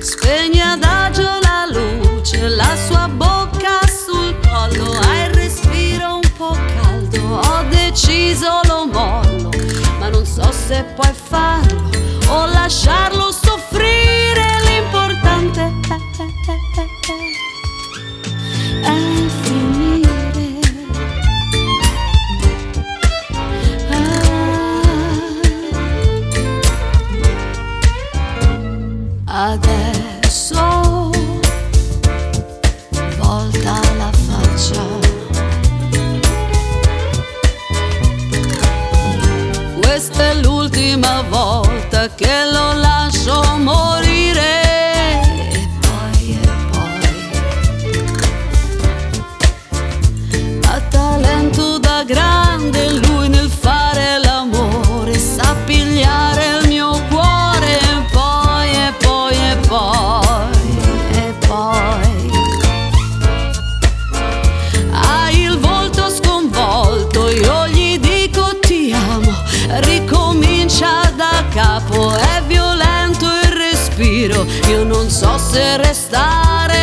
Spegne adagio la luce, la sua bocca sul collo, ha il respiro un po' caldo. Ho deciso lo mollo, ma non so se puoi farlo o lasciarlo soffrire. L'importante è finire. Adesso volta la faccia, questa è l'ultima volta che lo lascio morire. E poi ha talento da grande lui nel fare l'amore, sa pigliare il mio cuore. E poi ha il volto sconvolto, io gli dico ti amo, ricomincia da capo, è violento il respiro, io non so se restare